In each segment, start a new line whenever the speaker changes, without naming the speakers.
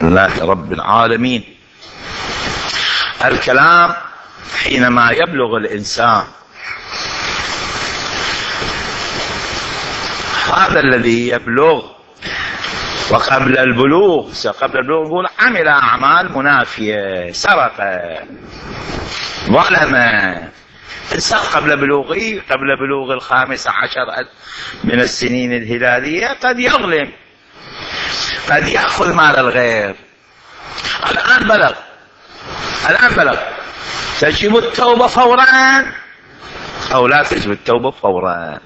لله رب العالمين. الكلام حينما يبلغ الإنسان هذا الذي يبلغ، وقبل البلوغ نقول عمل أعمال منافية، سرق، ظلم. إنسان قبل بلوغ 15 من السنين الهلالية قد يظلم، قد يأخذ مال الغير. الآن بلغ، تجب التوبة فورا أو لا تجب التوبة فورا؟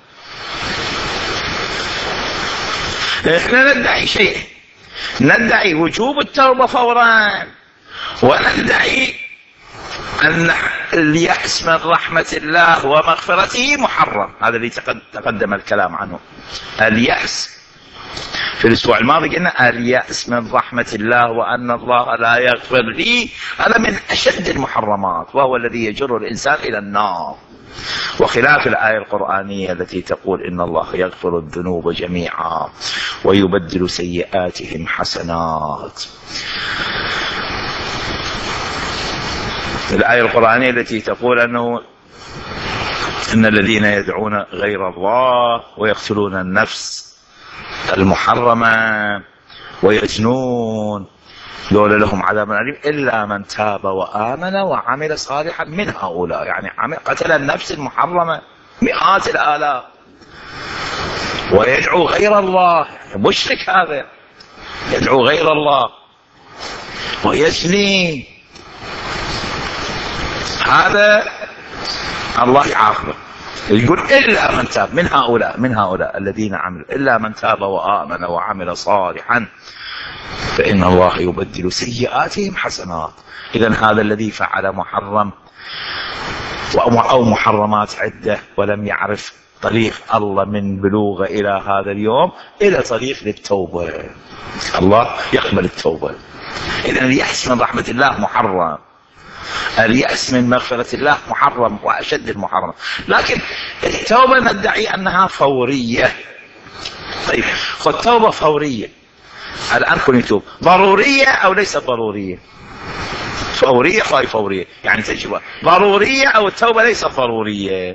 احنا ندعي شيء، ندعي وجوب التوبة فورا، وندعي أن اليأس من رحمة الله ومغفرته محرم. هذا اللي تقدم الكلام عنه. اليأس في الأسبوع الماضي قلنا اليأس من رحمة الله وأن الله لا يغفر لي، هذا من أشد المحرمات، وهو الذي يجر الإنسان إلى النار، وخلاف الآية القرآنية التي تقول إن الله يغفر الذنوب جميعا ويبدل سيئاتهم حسنات. الآية القرآنية التي تقول إن الذين يدعون غير الله ويقتلون النفس المحرمة ويزنون دول لهم عذاب أليم إلا من تاب وآمن وعمل صالحا من هؤلاء. يعني قتل النفس المحرمة مئات الآلاف ويدعو غير الله، مشرك هذا، يدعو غير الله ويزني، هذا الله يعاقبه. يقول إلا من تاب من هؤلاء الذين عملوا، إلا من تاب وآمن وعمل صالحا فإن الله يبدل سيئاتهم حسنات. إذن هذا الذي فعل محرم أو محرمات عدة ولم يعرف طريق الله من بلوغه إلى هذا اليوم إلى طريق للتوبة، الله يقبل التوبة. إذن اليأس من رحمة الله محرم، اليأس من مغفرة الله محرم وأشد المحرم. لكن التوبة ندعي أنها فورية. طيب خذ توبة فورية الآن، كن يتوب، ضرورية أو ليست ضرورية؟ فورية، فورية يعني تجب، ضرورية أو التوبة ليست ضرورية؟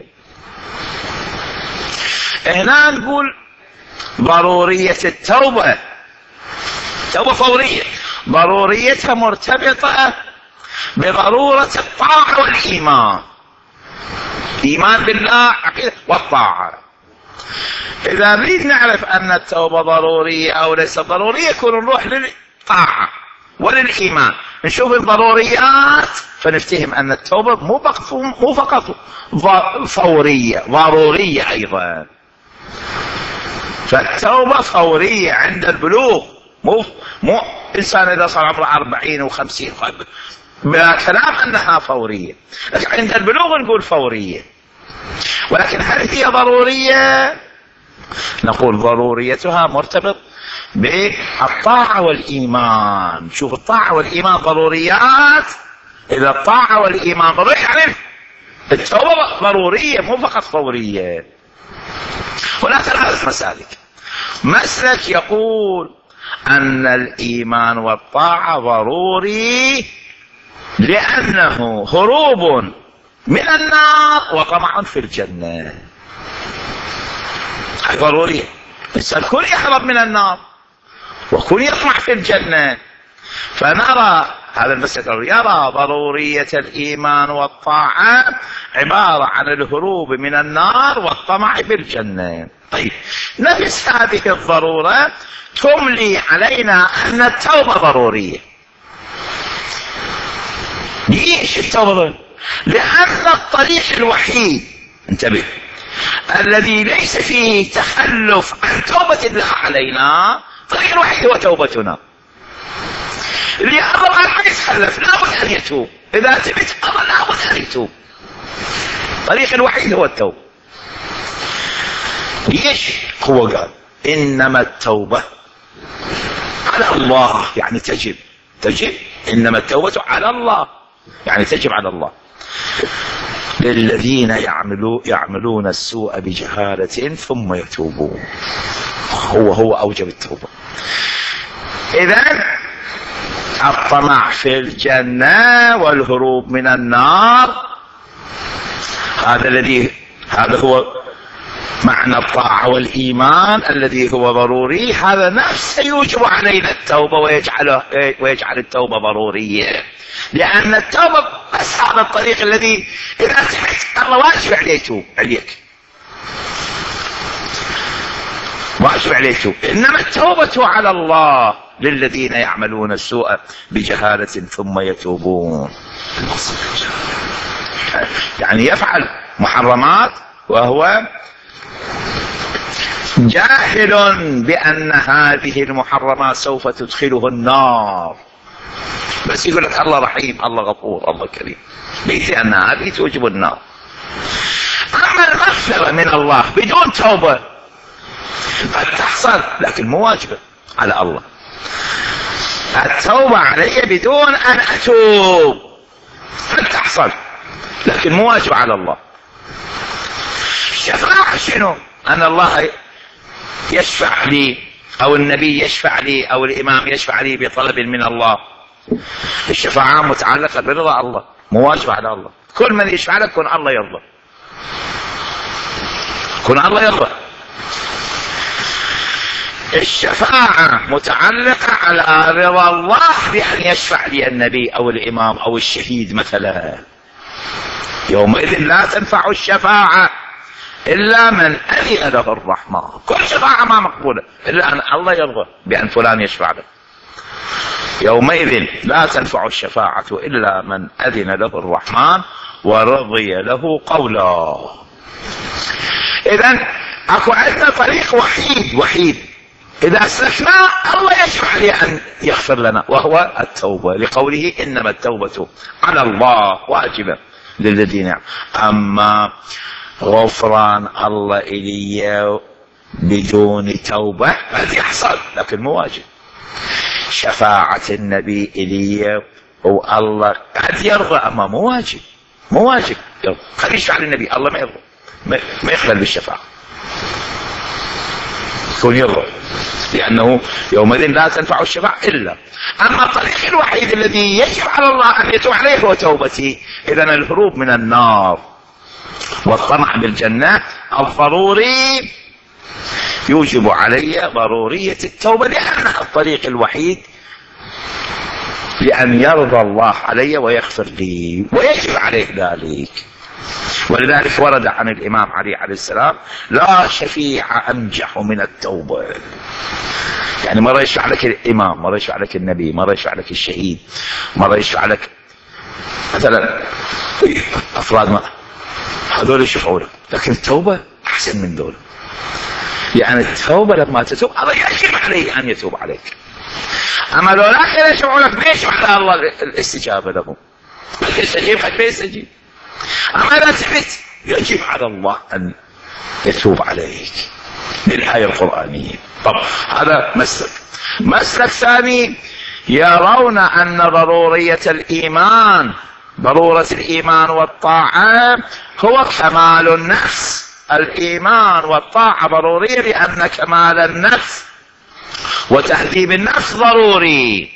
هنا نقول ضرورية التوبة، توبة فورية، ضروريتها مرتبطة بضرورة الطاعة والإيمان، إيمان بالله عقيدة والطاعة. إذا نريد نعرف أن التوبة ضرورية أو ليس ضرورية كنا نروح للطاعة وللإيمان، نشوف الضروريات فنفتهم أن التوبة مو فقط فورية، ضرورية أيضا. فالتوبة فورية عند البلوغ، مو إنسان إذا صار عمره 40 و50 بلا كلام أنها فورية، لكن عند البلوغ نقول فورية. ولكن هل هي ضرورية؟ نقول ضروريتها مرتبط بالطاعة والإيمان. شوف الطاعة والإيمان ضروريات، إذا الطاعة والإيمان ضرورية يعني التوبة ضرورية مو فقط فورية. هناك 3 مسالك. مسلك يقول أن الإيمان والطاعة ضروري لأنه هروب من النار وطمع في الجنة، ضروري. الإنسان كل يهرب من النار وكل يطمع في الجنة، فنرى هذا المسلك يرى ضرورية الإيمان والطاعة عبارة عن الهروب من النار والطمع في الجنة. طيب نفس هذه الضرورة تملي علينا أن التوبة ضرورية. ليش التوبة؟ لأن الطريق الوحيد، انتبه، الذي ليس فيه تخلف عن توبة الله علينا، الطريق الوحيد هو توبتنا. اللي أمر ما يتخلف لابد أن يتوب، إذا تبت أمر لابد أن يتوب، الطريق الوحيد هو التوبة. ليش؟ هو قال إنما التوبة على الله، يعني تجب، إنما التوبة على الله يعني تجب على الله، للذين يعملون السوء بجهالة ثم يتوبون. هو أوجب التوبة. إذن الطمع في الجنة والهروب من النار، هذا هو معنى الطاعة والإيمان الذي هو ضروري. هذا نفسه يوجب علينا التوبة ويجعل التوبة ضرورية، لأن التوبة بس هذا الطريق الذي إذا تحت الله واجب عليه يتوب عليك، واجب عليه يتوب. إنما التوبة على الله للذين يعملون السوء بجهالة ثم يتوبون، يعني يفعل محرمات وهو جاهل بأن هذه المحرمات سوف تدخله النار، بس يقول لك الله رحيم الله غفور الله كريم، بيتي أن هذه توجب النار. أما المغفرة من الله بدون توبة قد تحصل لكن مو واجبة على الله. التوبة علي بدون أن أتوب قد تحصل لكن مو واجب على الله. الشفاعة شنو؟ أن الله يشفع لي أو النبي يشفع لي أو الإمام يشفع لي بطلب من الله. الشفاعة متعلقة برضا الله، مو واجب على الله. كل من يشفع لك كن الله يرضى، كن الله يرضى. الشفاعة متعلقة على رضا الله بأن يشفع لي النبي أو الإمام أو الشهيد مثلا. يومئذ لا تنفع الشفاعة إلا من أذن له الرحمن. كل شفاعة ما مقبولة إلا أن الله يرضى بأن فلان يشفع له. يومئذ لا تنفع الشفاعة إلا من أذن له الرحمن ورضي له قولا. إذن أكو عندنا طريق وحيد إذا أسلكنا الله يشفع لي أن يغفر لنا، وهو التوبة، لقوله إنما التوبة على الله واجبة للذين. أما غفران الله إلي بدون توبة قد يحصل لكن مو واجب. شفاعة النبي إلي والله قد يرضى أما مو واجب، مو واجب. قد يشفع للنبي الله ما يرضى، ما يقبل بالشفاعة، يكون يرضى، لأنه يومئذ لا تنفع الشفاعة إلا. أما الطريق الوحيد الذي يجب على الله أن يتوب عليه هو توبتي. إذن الهروب من النار والطمع بالجنة الضروري يوجب علي ضرورية التوبة، لأنها الطريق الوحيد لأن يرضى الله علي ويغفر لي، ويجب عليه ذلك. ولذلك ورد عن الإمام علي عليه السلام لا شفيع أنجح من التوبة. يعني مرة يشفع لك الإمام، مرة يشفع لك النبي، مرة يشفع لك الشهيد، مرة يشفع لك مثلا أفراد ما هذول يشفعوا لك، لكن التوبة أحسن من دول. يعني التوبة لما تتوب الله يجب عليه أن يتوب عليك. أما لو لا يشفعوا لك ما يشفع على الله الاستجابة له، يستجيب حتى يستجيب. أما إذا تحت يجب على الله أن يتوب عليك بالآية القرآنية. طب هذا مسلك ثاني، يرون أن ضرورية الإيمان، ضرورة الإيمان والطاعة هو كمال النفس. الإيمان والطاعة ضرورية لأن كمال النفس وتهذيب النفس ضروري.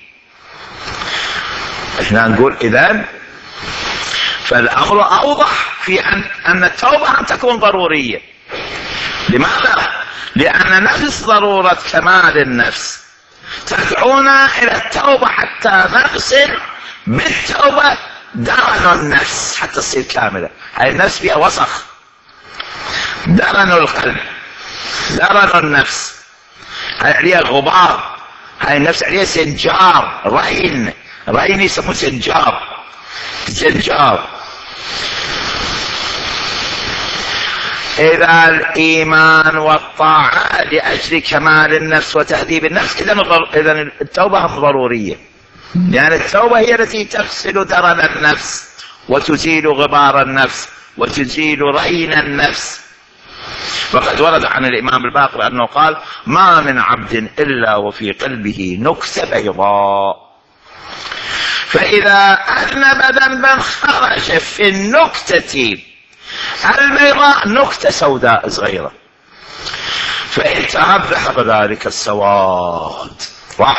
احنا نقول إذن فالأمر أوضح في أن التوبة أن تكون ضرورية. لماذا؟ لأن نفس ضرورة كمال النفس تدعونا إلى التوبة حتى نغسل بالتوبة درن النفس حتى تصير كاملة. هاي النفس فيها وسخ، درن القلب، درن النفس، هاي عليها غبار، هاي النفس عليها سنجار، رين يسموه سنجار. إذا الإيمان والطاعة لأجل كمال النفس وتهذيب النفس، إذن التوبة ضرورية، يعني التوبة هي التي تغسل درن النفس وتزيل غبار النفس وتزيل رين النفس. وقد ورد عن الإمام الباقر أنه قال ما من عبد إلا وفي قلبه نكتة بيضاء، فإذا أذنب ذنبا خرج في النكتة البيضاء نكتة سوداء صغيرة، فإن تاب ذهب ذلك السواد.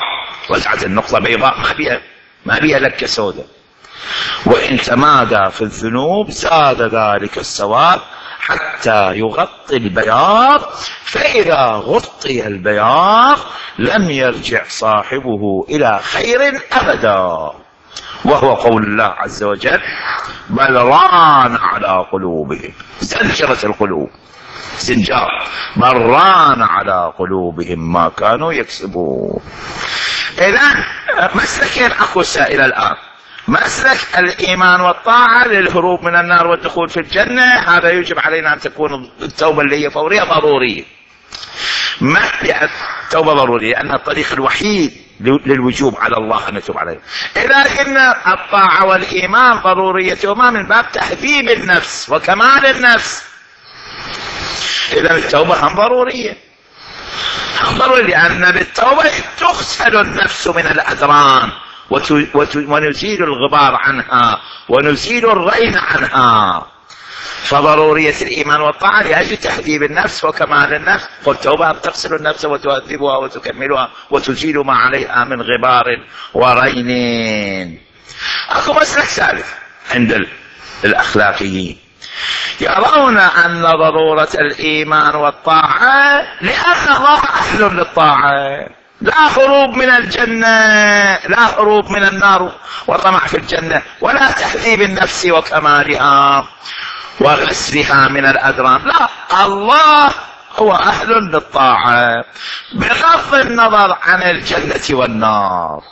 رجعت النقطة بيضاء ما بيها لكة سوداء. وإن تمادى في الذنوب زاد ذلك السواد حتى يغطي البياض، فإذا غطي البياض لم يرجع صاحبه إلى خير أبدا، وهو قول الله عز وجل: بل ران على قلوبهم، زنجرة القلوب زنجار، بل ران على قلوبهم ما كانوا يكسبون. إذن مسلكين أكو سائل الآن: مسلك الإيمان والطاعة للهروب من النار والدخول في الجنة، هذا يجب علينا أن تكون التوبة اللي هي فورية ضرورية. ما يعني التوبة ضرورية؟ لأنها الطريق الوحيد للوجوب على الله أن نتوب عليه. إذا كنا الطاعة والإيمان ضروريتهما من باب تهذيب النفس وكمال النفس، إذا التوبة هم ضرورية، ضروري، لأن بالتوبة تغسل النفس من الأدران ونزيل الغبار عنها ونزيل الرين عنها. فضرورية الإيمان والطاعة لأجل تهذيب النفس وكمال النفس، والتوبة تغسل النفس وتهذبها وتكملها وتزيل ما عليها من غبار ورين. أكو مسلك ثالث عند الأخلاقيين، يرون أن ضرورة الإيمان والطاعة لأن الله أهل للطاعة، لا هروب من الجنة، لا هروب من النار وطمع في الجنة، ولا تهذيب النفس وكمالها وغسلها من الأدران، لا، الله هو أهل للطاعة بغض النظر عن الجنة والنار.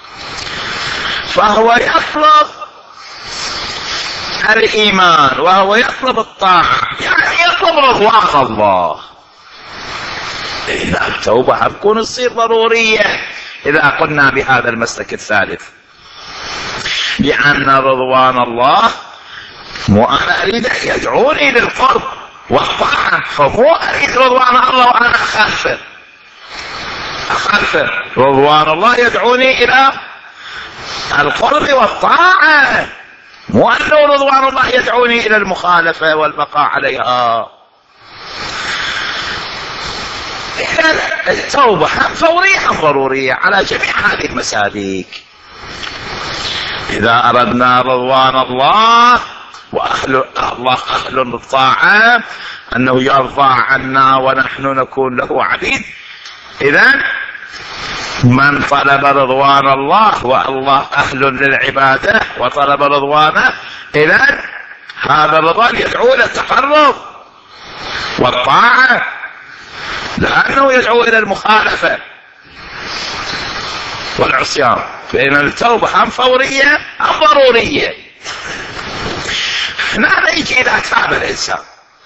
فهو يطلب الإيمان وهو يطلب الطاعة، يعني يطلب رضوان الله. إذا التوبة هتكون تصير ضرورية إذا قلنا بهذا المسلك الثالث، لأن رضوان الله مو أنا أريد يدعوني للقرب والطاعة، فمو أريد رضوان الله وأنا أخالفه. رضوان الله يدعوني إلى القرب والطاعة، مو أنه رضوان الله يدعوني إلى المخالفة والبقاء عليها. التوبة فورية ضرورية على جميع هذه المسالك. إذا أردنا رضوان الله وأهل الله أهل للطاعة، أنه يرضى عنا ونحن نكون له عبيد، إذن من طلب رضوان الله والله أهل للعبادة وطلب رضوانه، إذن هذا الرضوان يدعو إلى التقرب والطاعة، لأنه يدعو إلى المخالفة والعصيان. فإن التوبة هم فورية أم ضرورية. هنا يجي إذا تاب الإنسان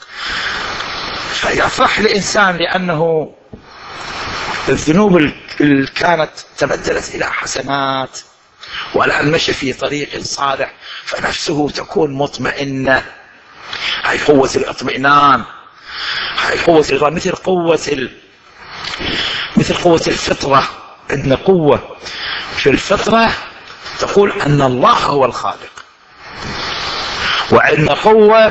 فيفرح الإنسان لأنه الذنوب اللي كانت تبدلت إلى حسنات، والآن مشى في طريق صالح، فنفسه تكون مطمئنة. هاي قوة الاطمئنان، هاي قوة الرضا، مثل قوة الفطرة. عندنا قوة في الفطرة تقول أن الله هو الخالق، وعندنا قوة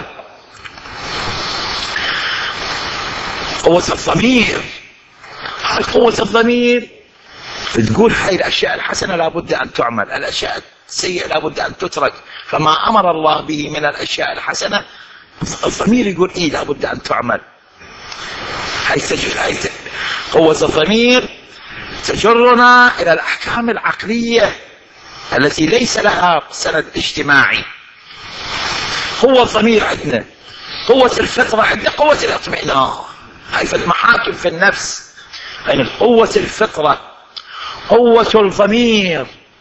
الضمير. هاي قوة الضمير تقول هاي الأشياء الحسنة لابد أن تعمل، الأشياء السيئة لابد أن تترك، فما أمر الله به من الأشياء الحسنة الضمير يقول إيه لابد أن تعمل. هاي قوة الضمير تجرنا إلى الأحكام العقلية التي ليس لها سند اجتماعي. قوة الضمير عندنا، قوة الفطرة عندنا، قوة الاطمئنان. هاي في المحاكم في النفس، يعني قوة الفطرة، قوة الضمير،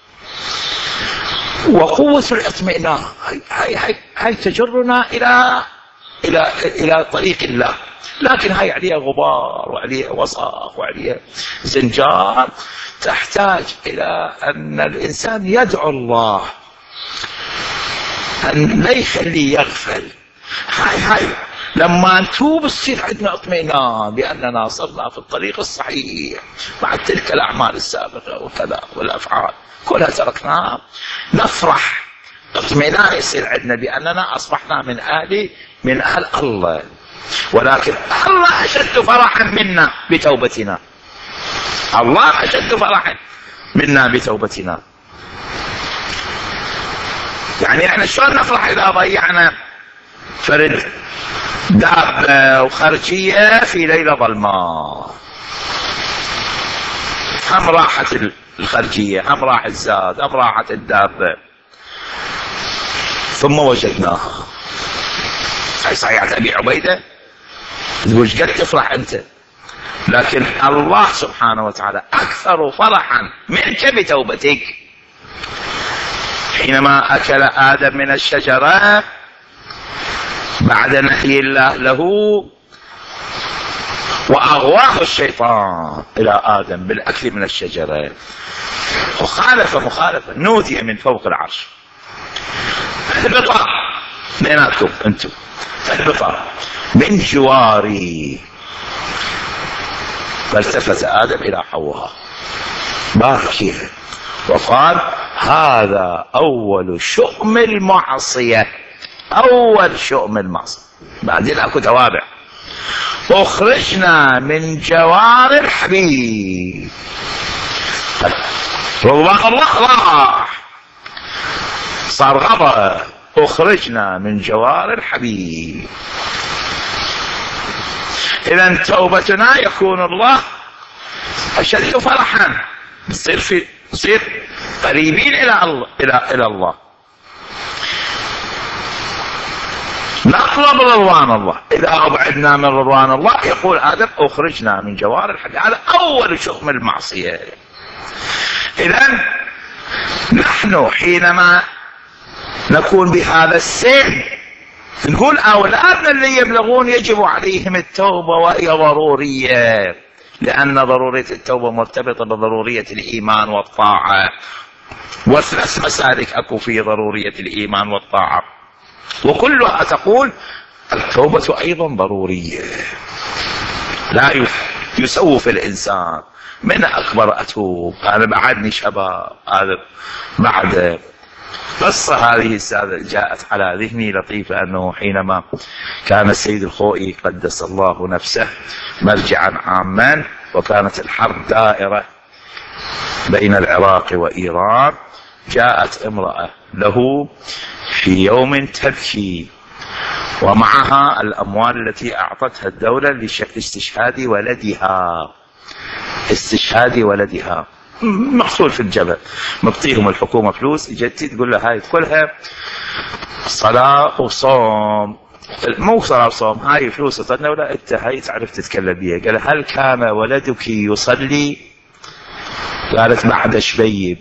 وقوة الاطمئنان. هاي تجرنا إلى طريق الله. لكن هاي عليها غبار وعليها وصاخ وعليها زنجار، تحتاج إلى أن الإنسان يدعو الله أن لا يخليه يغفل. هاي لما نتوب تصير عندنا اطمئنان بأننا صرنا في الطريق الصحيح بعد تلك الأعمال السابقة وكذا والأفعال كلها تركناها، نفرح، اطمئنان يصير عندنا بأننا أصبحنا من أهل الله. ولكن الله أشد فرحا منا بتوبتنا، الله أشد فرحا. منا بتوبتنا. يعني احنا شلون نفرح اذا ضيعنا فرد دابة وخرجية في ليلة ظلماء؟ هم راحت الخرجية، هم راح الزاد، هم راحت الدابة، ثم وجدناها. هاي صحيحة أبي عبيدة تقول ايش قد تفرح أنت، لكن الله سبحانه وتعالى أكثر فرحا منك بتوبتك. حينما أكل آدم من الشجرة بعد نهي الله له وأغواه الشيطان إلى آدم بالأكل من الشجرة، وخالف مخالفة، نودي من فوق العرش اهبطا بيناتكم أنتم، اهبطا من جواري. فالتفت آدم إلى حواء باكيا وقال هذا أول شؤم المعصية، أول شؤم المعصية. بعدين أكو توابع. أخرجنا من جوار الحبيب، رضوان الله راح صار غضب. أخرجنا من جوار الحبيب. إذا توبتنا يكون الله أشد فرحا، نصير قريبين إلى الله، نطلب رضوان الله. إذا أبعدنا من رضوان الله يقول آدم أخرجنا من جوار الحبيب. هذا أول شؤم المعصية. إذا نحن حينما نكون بهذا السن نقول أولادنا اللي يبلغون يجب عليهم التوبة، وهي ضرورية، لأن ضرورية التوبة مرتبطة بضرورية الإيمان والطاعة، وثلاث مسالك أكو في ضرورية الإيمان والطاعة، وكلها تقول التوبة أيضا ضرورية. لا يسوف الإنسان من أكبر أتوب، أنا بعدني شباب، هذا بعد. قصة هذه السادة جاءت على ذهني لطيفة، أنه حينما كان السيد الخوئي قدس الله نفسه مرجعا عاما، وكانت الحرب دائرة بين العراق وإيران، جاءت امرأة له في يوم تبكي ومعها الأموال التي أعطتها الدولة لاستشهاد ولدها، استشهاد ولدها محصول في الجبل، مبطيهم الحكومة فلوس. جتي تقول له هاي تقولها صلاة وصوم، مو صلاة وصوم، هاي فلوس وطنة ولا انت هاي تعرف تتكلم بيها. قال هل كان ولدك يصلي؟ قالت بعد شبيب.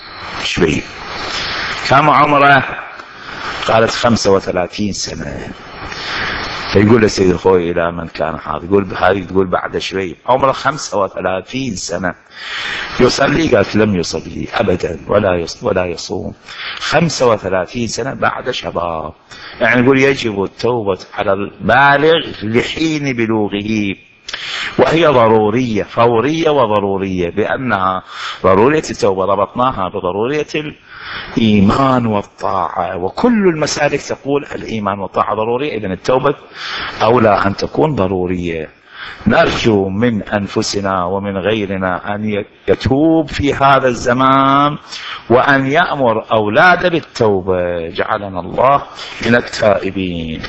كم عمره؟ قالت 35 سنة. فيقول السيد الخوئي إلى من كان حاضر، يقول هذه تقول بعد شوي عمره 35 سنة يصلي؟ قالت لم يصلي أبدا ولا يصوم. 35 سنة بعد شباب. يعني يقول يجب التوبة على البالغ لحين بلوغه، وهي ضرورية، فورية وضرورية، بأنها ضرورية التوبة ربطناها بضرورية الإيمان والطاعة، وكل المسالك تقول الإيمان والطاعة ضرورية. إذن التوبة أولى أن تكون ضرورية. نرجو من أنفسنا ومن غيرنا أن يتوب في هذا الزمان، وأن يأمر أولاده بالتوبة. جعلنا الله من التائبين.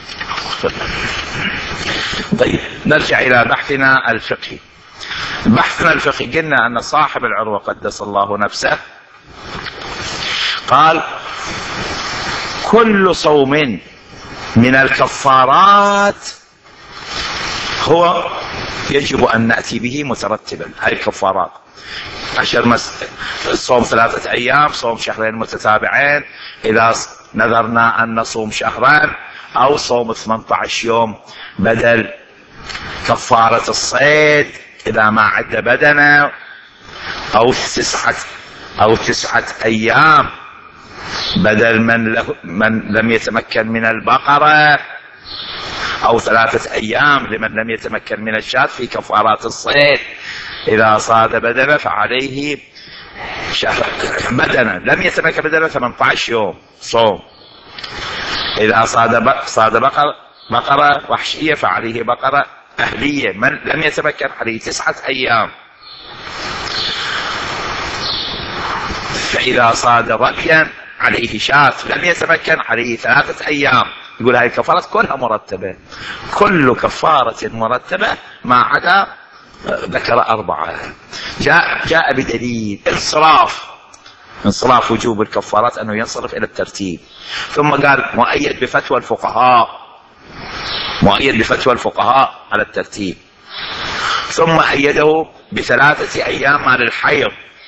طيب نرجع إلى بحثنا الفقهي. بحثنا الفقهي قلنا أن صاحب العروة قدس الله نفسه قال كل صوم من الكفارات هو يجب أن نأتي به مترتبا. هاي الكفارات 10 صوم 3 أيام، صوم شهرين متتابعين، إذا نذرنا أن نصوم شهران، أو صوم 18 يوم بدل كفارة الصيد إذا ما عد بدنه، أو 9 أيام بدل من لم يتمكن من البقرة، أو 3 أيام لمن لم يتمكن من الشاة في كفارات الصيد. إذا صاد بدنه فعليه شهر بدنه، لم يتمكن بدنه 18 يوم صوم. إذا صاد بقرة وحشية فعليه بقرة أهلية، من لم يتمكن عليه 9 أيام. فإذا صاد رميا عليه شاة، لم يتمكن عليه 3 أيام. يقول هذه الكفارات كلها مرتبة، كل كفارة مرتبة ما عدا ذكر 4. جاء بدليل انصراف وجوب الكفارات أنه ينصرف إلى الترتيب، ثم قال مؤيد بفتوى الفقهاء على الترتيب، ثم أيده ب3 أيام مع الحيض،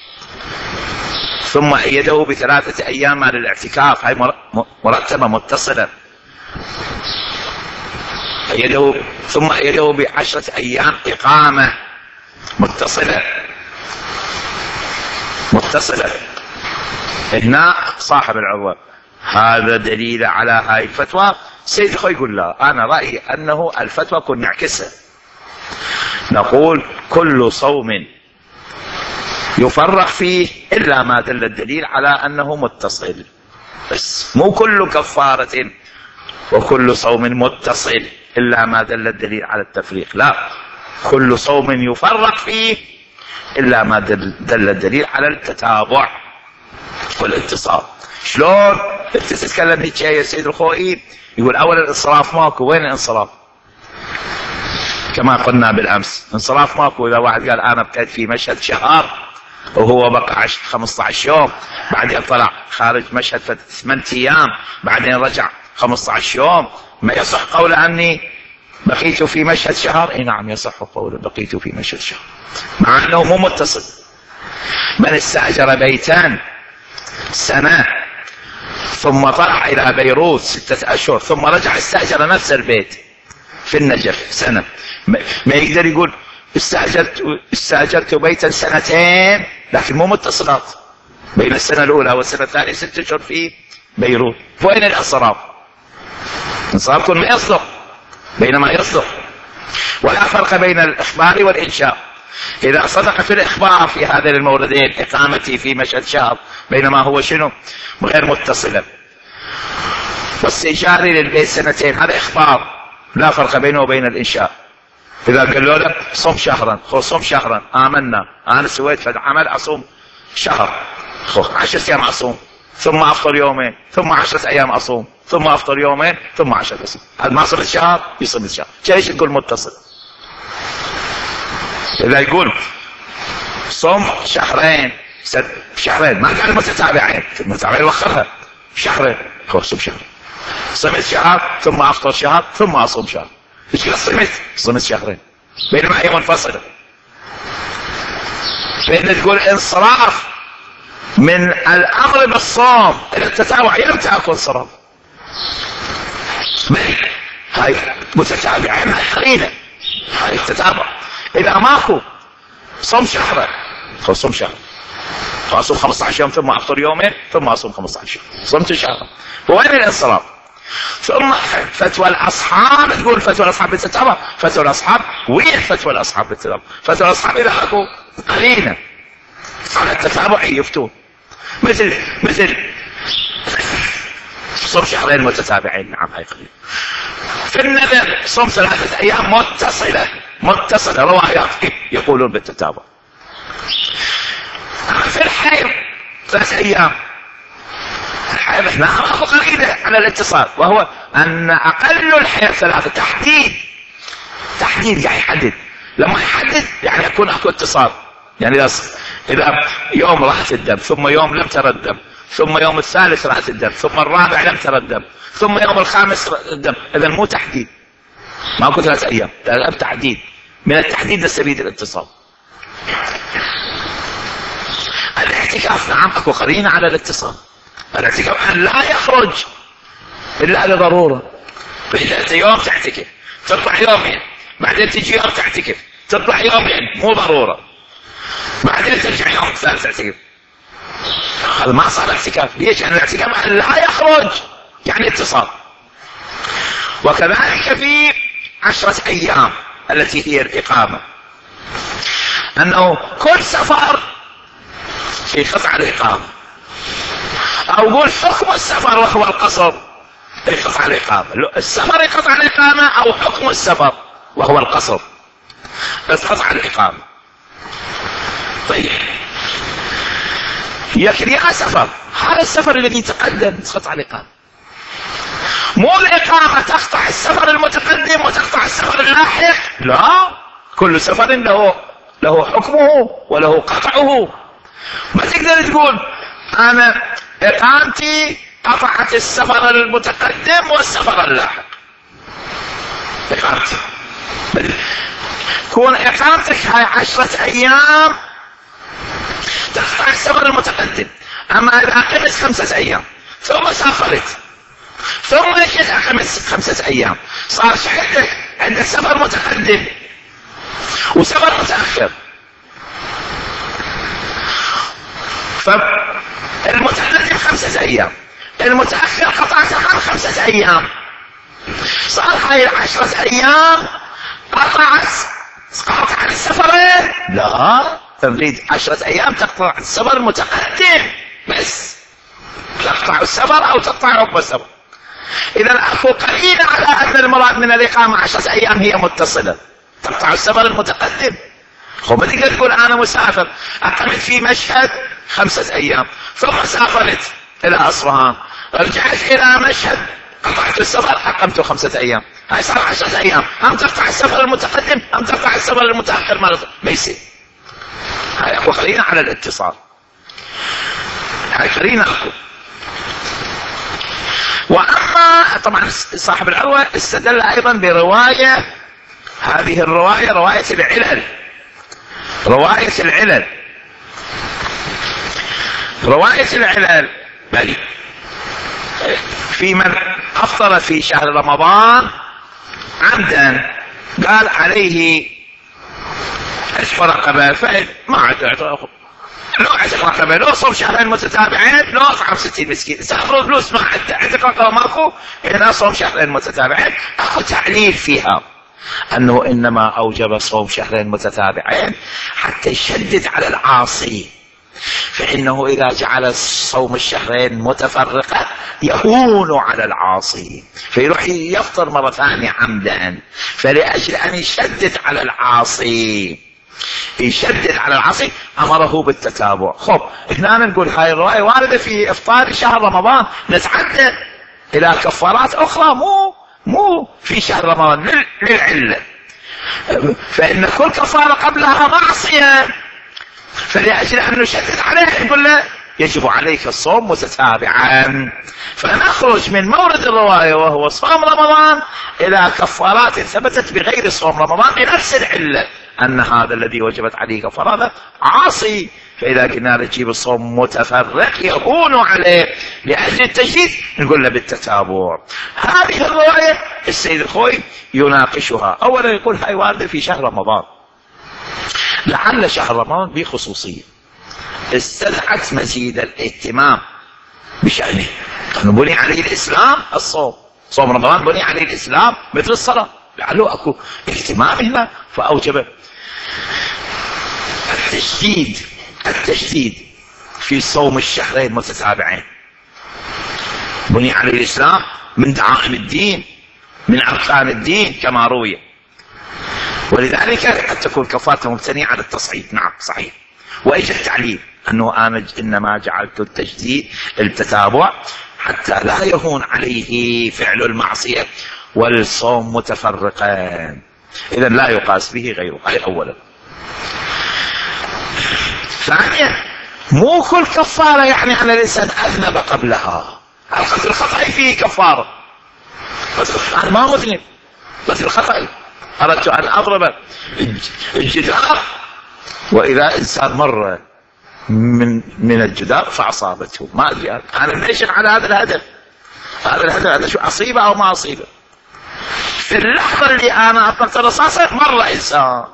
ثم أيده ب3 أيام مع الاعتكاف، هاي مرتبة متصلة. ثم أيده ب10 أيام إقامة متصلة. هنا صاحب العروة هذا دليل على هاي الفتوى. سيد الخوي يقول لا، أنا رأيي أنه الفتوى كن نعكسها، نقول كل صوم يفرق فيه إلا ما دل الدليل على أنه متصل، بس مو كل كفارة وكل صوم متصل إلا ما دل الدليل على التفريق، لا، كل صوم يفرق فيه إلا ما دل الدليل على التتابع والاتصال. شلون انت تتكلم هيك يا سيد الخوئي؟ يقول أولا الانصراف ماكو. وين الانصراف؟ كما قلنا بالأمس، انصراف ماكو. إذا واحد قال أنا بقيت في مشهد شهر وهو بقى 15 يوم، بعدين طلع خارج مشهد 8 أيام، بعدين رجع 15 يوم، ما يصح قوله أني بقيت في مشهد شهر؟ اي نعم يصح قوله بقيت في مشهد شهر، مع أنه مو متصل. من استأجر بيتان سنة ثم طلع إلى بيروت 6 أشهر ثم رجع استأجر نفس البيت في النجف سنة، ما يقدر يقول استأجرت بيتا 2 سنين، لكن مو متصلات بين السنة الأولى والسنة الثانية 6 أشهر في بيروت. وين الانصراف؟ انصراف كن ما يصدق، بينما يصدق. ولا فرق بين الإخبار والإنشاء. إذا صدق في الإخبار في هذين الموردين إقامتي في مشهد شهر، بينما هو شنو؟ غير متصلا. واستئجاري للبيت 2 سنين هذا إخبار، لا فرق بينه وبين الإنشاء. إذا قالوا لك صم شهرا، صم شهرا، آمنا أنا سويت فد عمل أصوم شهر، 10 أيام أصوم، ثم أفطر يومين، ثم 10 أيام أصوم، ثم أفطر يومين، ثم 10 أصوم. هذا ما صمت شهر يصمت شهر. ليش تقول متصل؟ إذا يقول صم شهرين ما قال متتابعين، متتابعين وخرها شهرين، صم شهر، صمت شهر ثم أفطر شهر ثم أصوم شهر. ايش قد صمت شهرين، بينما هي منفصلة. فإن تقول انصراف من الأمر بالصوم إلى التتابع، يمتى أكون انصراف؟ هاي متتابعة مع قرينة، هاي التتابع. إذا ماكو صوم شهر، صوم شهر، فأصوم 15 يوم ثم أفطر يومين ثم أصوم 15 يوم، صمت شهر. وين الانصراف؟ ثم فتوى الأصحاب تقول فتوى الأصحاب بالتتابع. فتوى الأصحاب وين فتوى الأصحاب بالتتابع؟ فتوى الأصحاب إذا أكو قرينة على التتابع يفتون، مثل صوم شهرين متتابعين. نعم هاي قليل. في النذر صوم 3 أيام متصلة روايات يقولون بالتتابع. في الحيض 3 أيام، الحيض هنا أخذ قرينة على الاتصال، وهو أن أقل الحيض 3. تحديد يعني يحدد، لما يحدد يعني يكون أكو اتصال. يعني إذا يوم راحت الدم، ثم يوم لم ترى الدم، ثم يوم الثالث راحت الدم، ثم الرابع لم ترى الدم، ثم يوم الخامس الدم، إذا مو تحديد، ما أكو 3 أيام، تحديد. من التحديد نستفيد الاتصال. الاعتكاف نعم أكو قرينة على الاتصال. الاعتكاف أن لا يخرج إلا لضرورة. فإذا أنت يوم تعتكف تطلع يومين، بعدين تجي يوم تعتكف تطلع يومين، مو ضرورة، بعدين ترجع يوم الثالث تعتكف، هذا ما صار اعتكاف. ليش؟ يعني الاعتكاف أن لا يخرج يعني اتصال. وكذلك في 10 أيام التي هي الإقامة، أنه كل سفر يقطع الإقامة، أو قول حكم السفر وهو القصر يقطع الإقامة. السفر يقطع الإقامة، أو حكم السفر وهو القصر بس قطع الإقامة. طيب يا سفر، هذا السفر الذي تقدم تقطع الإقامة، مو الإقامة تقطع السفر المتقدم وتقطع السفر اللاحق، لا، كل سفر له حكمه وله قطعه. ما تقدر تقول أنا إقامتي قطعت السفر المتقدم والسفر اللاحق. إقامتي كون إقامتك هاي 10 أيام تقطع السفر المتقدم، أما إذا أقمت 5 أيام ثم سافرت ثم جيت أقمت 5 أيام، صار عندك سفر متقدم وسفر متأخر. فالمتقدم 5 أيام، المتأخر قطعتها عن 5 أيام، صار هاي 10 أيام قطعت السفرين. لا، تريد 10 أيام تقطع السفر المتقدم بس، تقطع السفر أو تقطع عقب السفر. إذا أكو قليل على أن المراد من الإقامة 10 أيام هي متصلة، تقطع السفر المتقدم. ما تقدر تقول أنا مسافر أقمت في مشهد 5 أيام ثم سافرت إلى أصفهان، رجعت إلى مشهد قطعت السفر أقمت 5 أيام، هاي صار 10 أيام، أم تقطع السفر المتقدم أم تقطع السفر المتأخر مرة، ما يصير. هاي أكو قرينة على الاتصال، هاي قرينة أكو. وأما طبعا صاحب العروة استدل أيضا برواية، هذه الرواية رواية العلل، رواية العلل بل في من أفطر في شهر رمضان عمدا قال عليه عتق رقبة، فإن ما عتق لو عتق رقبة لو صوم 2 شهرين متتابعين لو أطعم 60 مسكين، سافروا فلوس ما عتق رقبة ماكو، إذا صوم 2 شهرين متتابعين. أخو تعليل فيها أنه إنما أوجب صوم 2 شهرين متتابعين حتى يشدد على العاصي، فإنه إذا جعل صوم 2 شهرين متفرقة يهون على العاصي فيروح يفطر مرة ثانية عمدا، فلأجل أن يشدد على العاصي أمره بالتتابع. خب هنا نقول هاي الرواية واردة في إفطار شهر رمضان، نتعدى إلى كفارات أخرى مو في شهر رمضان للعلة، فإن كل كفارة قبلها معصية، فلأجل أن نشدد عليه نقول له يجب عليك الصوم متتابعا. فنخرج من مورد الرواية وهو صوم رمضان إلى كفارات ثبتت بغير صوم رمضان بنفس العلة، أن هذا الذي وجبت عليه كفارة عاصي، فإذا قلنا نجيب الصوم متفرق يكون عليه لأجل التجديد نقول له بالتتابع. هذه الرواية السيد الخوي يناقشها. أولا يقول هاي واردة في شهر رمضان، لعل شهر رمضان بخصوصية استدعت مزيد الاهتمام بشأنه، بني عليه الإسلام الصوم، صوم رمضان بني عليه الإسلام مثل الصلاة، لعله أكو اهتمام هنا فأوجب التشديد في صوم 2 شهرين متتابعين. بني عليه الإسلام من دعائم الدين من أركان الدين كما روي، ولذلك قد تكون كفارته مبتنية على التصعيد. نعم صحيح. وإجا التعليل أنه أنا إنما جعلت التتابع حتى لا يهون عليه فعل المعصية والصوم متفرقان، إذا لا يقاس به غيره. هذا أولا. ثانيا مو كل كفارة يعني أن الإنسان أذنب قبلها، القتل الخطأ فيه كفارة، أنا ما مذنب قتل الخطأ، أردت أن أضرب الجدار وإذا إنسان مر من الجدار فأصابته، ما أدري أنا منشن على هذا الهدف، هذا شو أصيبه أو ما أصيبه. في اللحظة اللي أنا أطلقت الرصاصة مر إنسان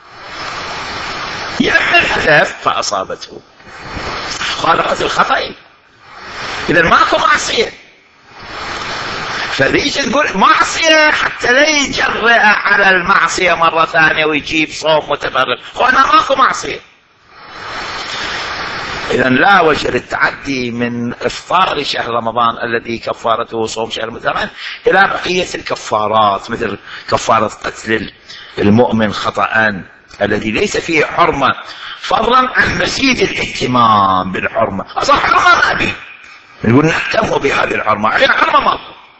يأمل الهدف فأصابته، هذا قتل خطأ، إذا ماكو معصية. فليش تقول معصية حتى لا يجرأ على المعصية مرة ثانية ويجيب صوم متفرق، وأنا ماكو معصية. إذا لا وجه للتعدي من إفطار شهر رمضان الذي كفارته صوم شهر متفرق إلى بقية الكفارات، مثل كفارة قتل المؤمن خطأ الذي ليس فيه حرمة، فضلا عن مزيد الاهتمام بالحرمة. أصلا حرمة ما أبي نقول نهتم بهذه الحرمة، هي حرمة ما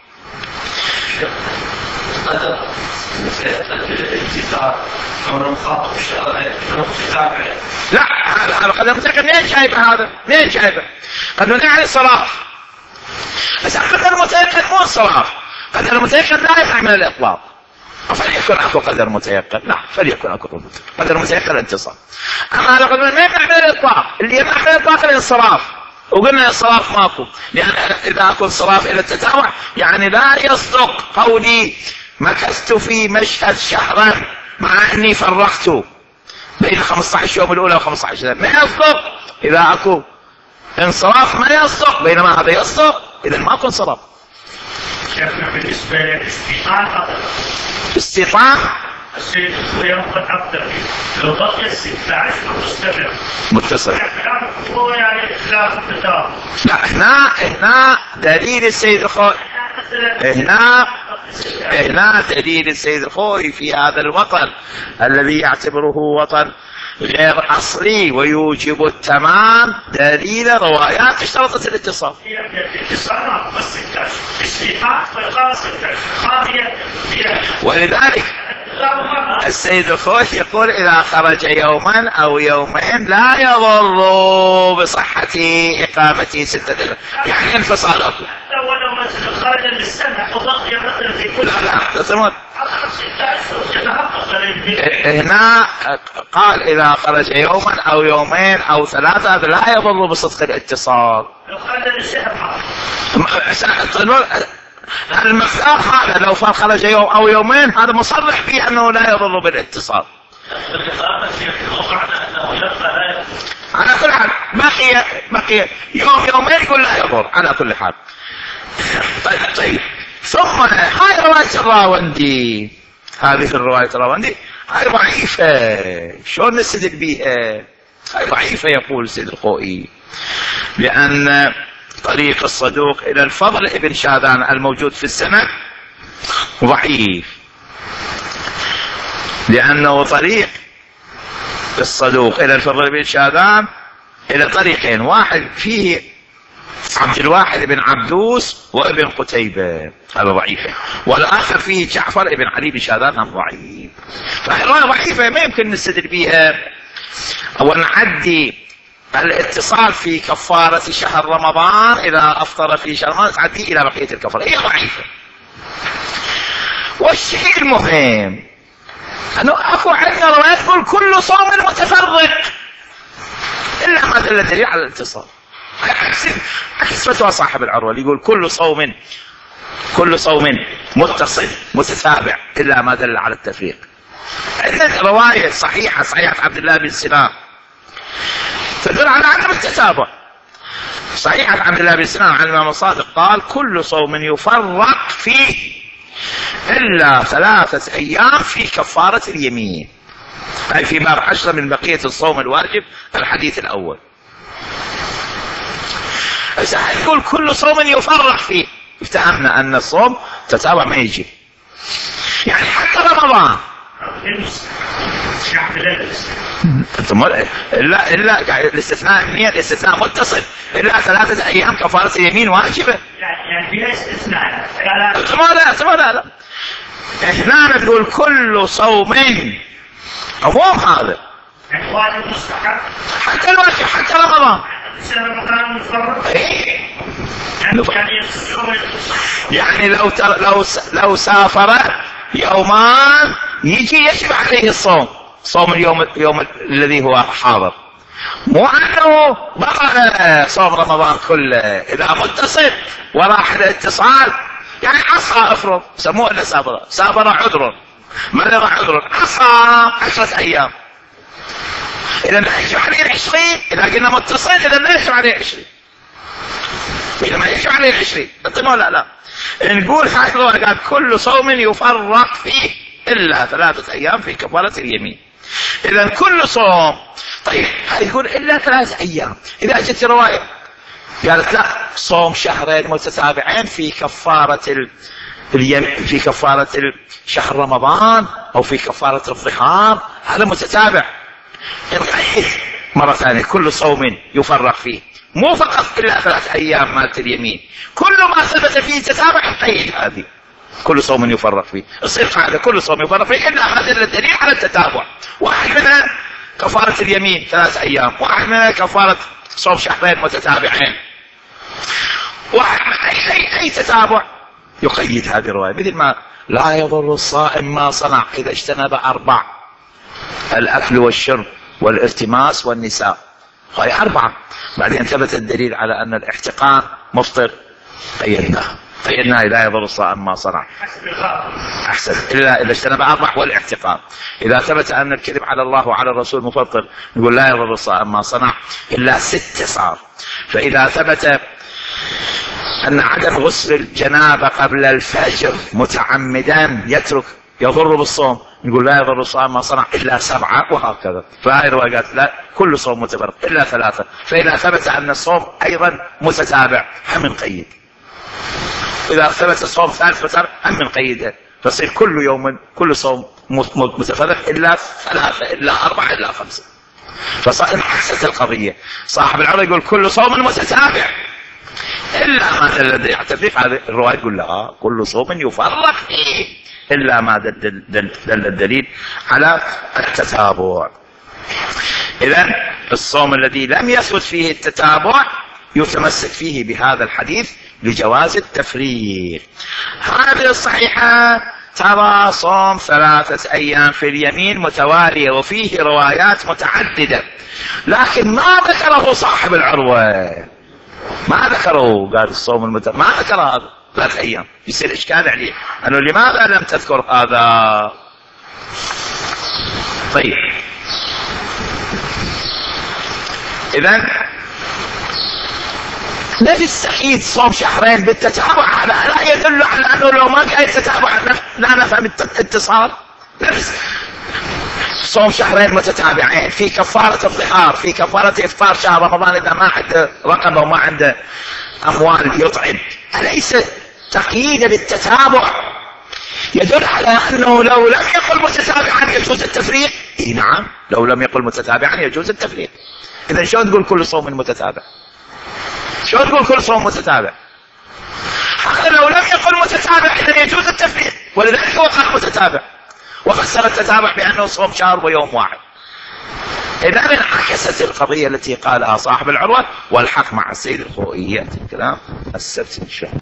لا. هذا قدر متيقن منين شايفه؟ هذا منين شايفه؟ قد نعني الصلاة، بس قدر متيقن مو الصلاة. قدر متيقن لا يحمل الإطلاق، فليكن اكو قدر متيقن، لا فليكن اكو قدر متيقن انتصار. اما هذا قدر ما يحمل الاطلاق، اللي يحمل الاطلاق الانصراف، وقلنا الانصراف ماكو، لان اذا اكو انصراف الى التتابع يعني لا يصدق قولي مكثت في مشهد شهرا مع اني فرقت بين 15 يوم الاولى و15 يوم، ما يصدق. اذا اكو انصراف ما يصدق، بينما هذا يصدق، اذا ماكو انصراف.
شيخنا بالنسبة للاستيطان
استيطان
السيد الخوي يأخذ أكثر، لو بقي 16
متصل.
هو يعني خلاف التتابع.
لا هنا دليل السيد الخوي، هنا دليل السيد الخوي في هذا الوطن الذي يعتبره وطن غير أصلي ويوجب التمام، دليل روايات اشترطت الاتصال. ولذلك السيد الخوي يقول إذا خرج يوما أو يومين لا يضر بصحة إقامته 6 أيام، يعني انفصاله.
ولو مثلا خرج للسنة وبقي مثلا في كل
هنا قال إذا خرج يوما أو يومين أو 3 هذا لا يضر بصدق الاتصال.
لو خرج للشهر
المقدار هذا لو خرج يوم أو يومين هذا مصرح فيه أنه لا يضر بالاتصال. على كل حال بقي يوم يومين يقول لا يضر على كل حال. طيب ثم هاي رواية الراوندي، هذه الرواية الراوندي هاي ضعيفة، شلون نستدل بيها؟ هاي ضعيفة يقول السيد الخوئي، لأن طريق الصدوق إلى الفضل ابن شاذان الموجود في السند ضعيف، لأنه طريق الصدوق إلى الفضل ابن شاذان إلى طريقين، واحد فيه عبد الواحد بن عبدوس وابن قتيبة، هذا ضعيف، والآخر فيه جعفر بن علي بن شاذان ضعيف. فالرواية ضعيفة ما يمكن نستدل بها ونعدي الاتصال في كفارة شهر رمضان إذا أفطر في شهر رمضان تعدي إلى بقية الكفارة، هي ضعيفة. والشيء المهم أنه أكو عندنا روايات تقول كل صوم متفرق إلا ما دل دليل على الاتصال، عكس فتوى صاحب العروة اللي يقول كل صوم متصل متتابع إلا ما دل على التفريق. عندنا رواية صحيحة عبد الله بن سنان تدل على عدم التتابع. صحيحة عبد الله بن سنان عن الإمام الصادق قال كل صوم يفرق فيه إلا 3 أيام في كفارة اليمين، أي في باب 10 من بقية الصوم الواجب الحديث الأول. يقول كل صوم يفرق فيه، افتهمنا أن الصوم تتابع ما يجي، يعني حتى رمضان إلا الاستثناء الاستثناء متصل إلا 3 أيام كفارة اليمين واجبة،
يعني فيها استثناء.
لا هنا نقول كل صوم عموم هذا،
يعني واجب مستحب
حتى الواجب حتى رمضان. يعني لو سافر يومان يجي يجب عليه الصوم، صوم اليوم الذي هو حاضر، مو انه بقى صوم رمضان كله. اذا متصل وراح الاتصال يعني عصى افرض سموه الا سافر عذر ما له عذر عصى 10 ايام، اذا لا يجب عليه 20. اذا قلنا متصل اذا لا يجب عليه 20، اذا ما يجب عليه 20 لا نقول هكذا قال كل صوم يفرق فيه الا 3 أيام في كفارة اليمين. اذا كل صوم، طيب يقول الا 3 أيام، اذا جت رواية قالت لا صوم 2 شهرين متتابعين في كفارة في كفارة شهر رمضان أو في كفارة الظهار، هذا متتابع. القيد مرة ثانية كل صوم يفرق فيه، مو فقط إلا 3 أيام مالت اليمين، كل ما ثبت فيه تتابع القيد هذه كل صوم يفرق فيه، يصير قاعدة كل صوم يفرق فيه إلا هذا الدليل على التتابع. واحد منها كفارة اليمين 3 أيام، واحد منها كفارة صوم شهرين متتابعين، واحد أي تتابع يقيد هذه الرواية. مثل ما لا يضر الصائم ما صنع إذا اجتنب 4: الأكل والشرب والالتماس والنساء، هاي 4. بعدين ثبت الدليل على أن الاحتقان مفطر، قيدناه لا يضر الصائم ما صنع أحسن إلا إذا اجتنب 4 والاحتقان. إذا ثبت أن الكذب على الله وعلى الرسول مفطر نقول لا يضر الصائم ما صنع إلا 6 صار. فإذا ثبت أن عدم غسل الجنابة قبل الفجر متعمدا يضر بالصوم نقول لا يضر الصائم ما صنع إلا 7، وهكذا. فهذه الروايات لا كل صوم متفرق إلا 3. فإذا ثبت أن الصوم أيضا متتابع هم نقيد، إذا ثبت الصوم ثالث متابع هم نقيده، فصير كل يوم كل صوم متفرق إلا 3 إلا 4 إلا 5. فصار انعكست القضية. صاحب العروة يقول كل صوم متتابع إلا ما دل التفريق. هذه الرواية تقول لا كل صوم يفرق فيه إلا ما دل الدليل على التتابع. إذن الصوم الذي لم يثبت فيه التتابع يتمسك فيه بهذا الحديث لجواز التفريق. هذه الصحيحة ترى صوم 3 أيام في اليمين متوالية وفيه روايات متعددة، لكن ما ذكره صاحب العروة، ما ذكره، قال الصوم ما ذكر هذا 3 أيام. يصير إشكال عليه أنه لماذا لم تذكر هذا؟ طيب إذن لا تستحيل صوم شهرين بالتتابع، هذا لا يدل على أنه لو ما كان التتابع لا نفهم اتصال. صوم شهرين متتابعين، في كفارة الظهار، في كفارة إفطار شهر رمضان إذا ما عنده رقبة وما عنده أموال يطعم، أليس تقييدا للتتابع يدل على أنه لو لم يقل متتابعا يجوز التفريق؟ إيه نعم، لو لم يقل متتابعا يجوز التفريق. إذا شلون تقول كل صوم متتابع؟ شلون تقول كل صوم متتابع؟ حتى لو لم يقل متتابع إذا يجوز التفريق، ولذلك هو قال متتابع وفسر التتابع بأنه صوم شهر ويوم واحد. إذا انعكست القضية التي قالها صاحب العروة، والحق مع السيد الخوئي. يأتي الكلام السبت إن شاء الله.